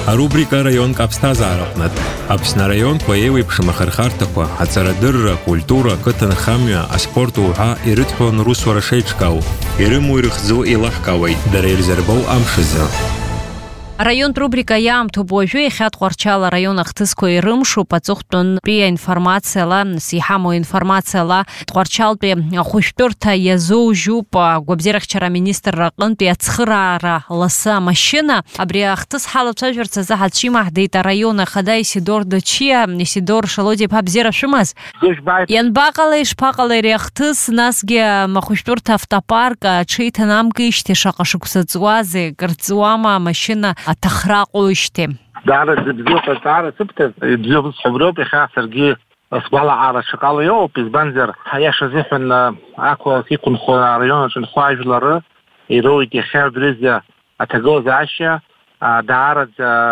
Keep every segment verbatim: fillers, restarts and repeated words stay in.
Арубрика район капстазаарапнат. Апсна район кваеви пшмахархартаква, ацарадырра, культура, кытанхамя, аспорт уха ирытхон русвара шейчкау. Ирыму ирхзу илахкавай, дарельзербау амшиза. Район рубрика ям тубожу хат Қорчала район ахтыско ирымшу пацухтун при информация ла сихамо информация ла Қорчалпе хуштурта язу жупа гобзерах чара министр рaqынты ацхырара ласа машина абри ахтыс халапса журца захачи махдейта района хадай Сидор дочия Сидор шалоди пабзера шумас ян бақалы шпақалы рехтыс насге махуштурта автопарка чейта намкиште шақашуксацуазе грцуама машина التخراق ويشتم دار الزبزوطة دار سبتة بزوف الصبرو بخاطر جي أصبح على شقال يوم بزبنزر حياش زحن أكو فيكون خاريون عشان خواج لره يروي كخير درزة أتجوز عشية دار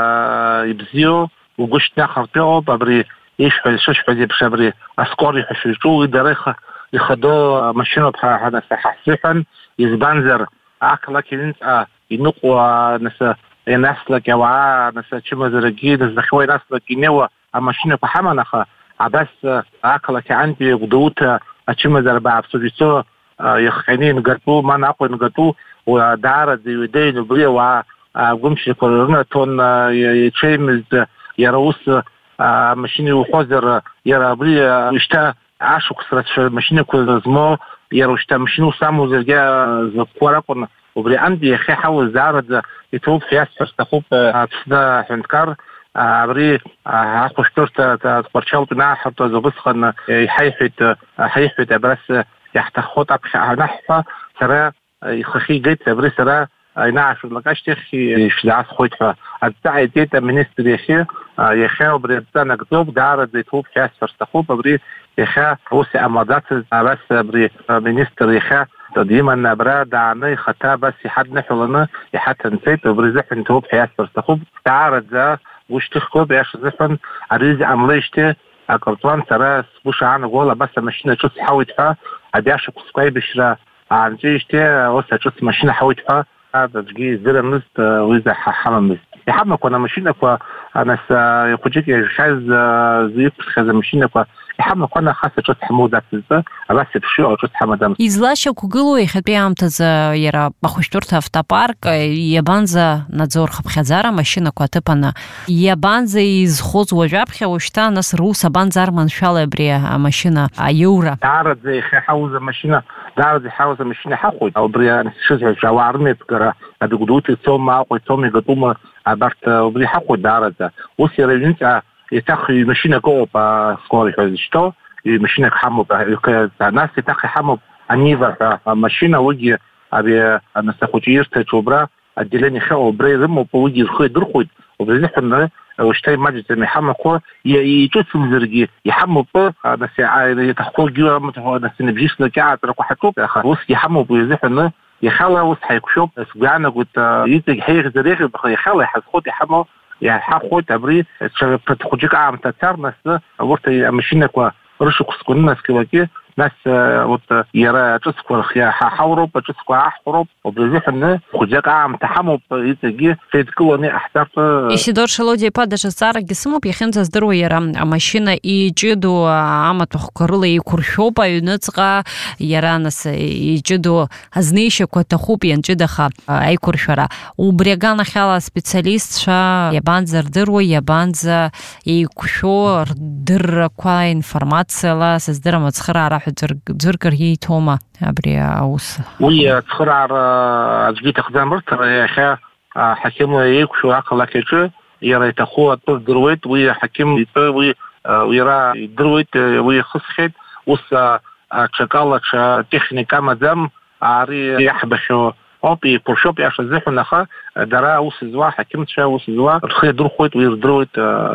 يبزيو وقش نخر بيو ببري يشحن ششحن بشبري أسكوري حشوشو يدرخ يخدو مشينو بحنا سحسحن يزبنزر أكلا كنت ينقوا نسا نسلك يا نسا شو مزرقين نسخوي نسلك ينوى ماشينة بحمناخ عبس أكلك عندي غدوت شو مزربع بسوجيسو يخينين قرطو ما نقول نقطو ودار ديودين وبلي وقمش كورونا تون يشيمز يروس ماشينة وحذر يرى بلي يشتا عاشق سرت ماشينة كل زمو يروشتا ماشينة سامو زرقا زكورا وبري عندي خي حاول زارد يتوب في أسفر تخوب تسدا حنكر عبري هاخشترت تقرشلت ناح حتى زبصخن يحيحت حيحت برس يحتخوت أبخ نحفة سرا يخخي جيت بري سرا ينعش لقاش تخي شدعس خويتها التعي تيتا منستر يخي يخي وبري بتانا كتوب دارد يتوب في أسفر تخوب بري يخي روسي أمادات بس بري منستر يخي ديما نبرا دعني خطا بس حد نحولنا حتى نسيت وبرزح نتوب حياة فرستخوب تعارض ذا وش تخكوب ياش زفن عريز عمليشتي أكرطوان سراس بوش عانا قولا بس ماشينا شوس حاويتها عبياش قسقاي بشرا عن جيشتي وسا شوس ماشينا حاويتها هذا تجي زر مست وإذا حمام مست يحبنا كنا ماشينا كوا أنا سا يخوجيك يشايز زيب خذا ماشينا كوا يحبنا كنا خاصة شوس حمودة فيزا بس بشيء أو شوس حمادة إزلاش كوجلو يخبي عم تز يرى بخشتورت автопарк يبانزا نزور خب خزارة ماشينا كوا تبنا يبانزا يزخوز وجابخ وشتا ناس روسا بانزار من شالة بريا ماشينا يورا تعرض زي حوزة ماشينا تعرض زي حوزة ماشينا حقود أو بريا شو زي جوارنت كرا أدقدوتي ثم أو ثم يقطوم عبرت وبري حقود تعرض وسير ينتع يتاخي ماشينا كوب سكوري حزشتو ماشينا حمو ناس يتاخي حمو أنيفر ماشينا وجي أبي نستخوتير تجبرا الدلاني خاو بري رمو بوجي الخي درخود وبريحنا وشتاي ماجد زي محمد كو يجسم زرقي يحمو ب ناس يتخو جوا متهو ناس نبجيش لكعة تركو حكوب يا أخي وس يحمو بيزحنا يخلى وس حيكشوب سجعنا قلت يتج حيغ زريغ يخلى حسخوت يحمو يعني حاخوت أبري تخوجيك عام تتار ناس ورت ماشينا كوا رشق سكون ناس كواكي ناس وت يرى تسكر خيا حاورب تسكر حورب وبزحنا خوجيك عام تحمو يتجي في كلوني أحتاج Сидор шалоди падаша сара гисмо бихенza здоровья машина и джиду амату хкорла и куршопа и нцга яранас и джиду азнейше кота хупиен джидаха ай куршара у бригана хала специалист ша ябанза дыру ябанза и кушо дыр ква информация ла создерам цхара раху дзургар ей тома абрия аус وي تخرع أجبيت خدامرت يا حكيم يكشو عقل كيشو يرى تخوه تدرويت ويا حكيم يتوي ويرى درويت ويخصخت وس شكالة تكنيكا مدام عاري يحبشو أوبي برشوب يعش زحناخا درا وسزوا حكيم تشا وسزوا تخي دروخت ويردرويت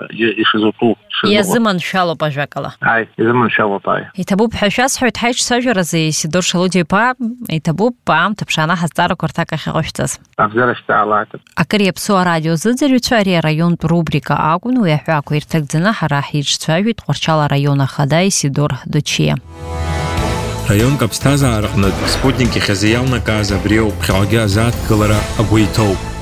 يشزوتو يا زمن شالو بجاكلا أي زمن شالو طاي يتبوب حشاس حوت حيش سجر زي سيدور شلودي با يتبوب بام تبشانا حزارو كرتاكا خغشتس أفزرش تعالات أكريب سو راديو زدزر تشاري رайон рубрика Агун ويحواكو يرتقدنا حراحيج تشاوي تقرشالا رайона خداي سيدور دочия رайон капстазаарахнат спутники хазиялна каза брио пхагя зат кылара агуитоу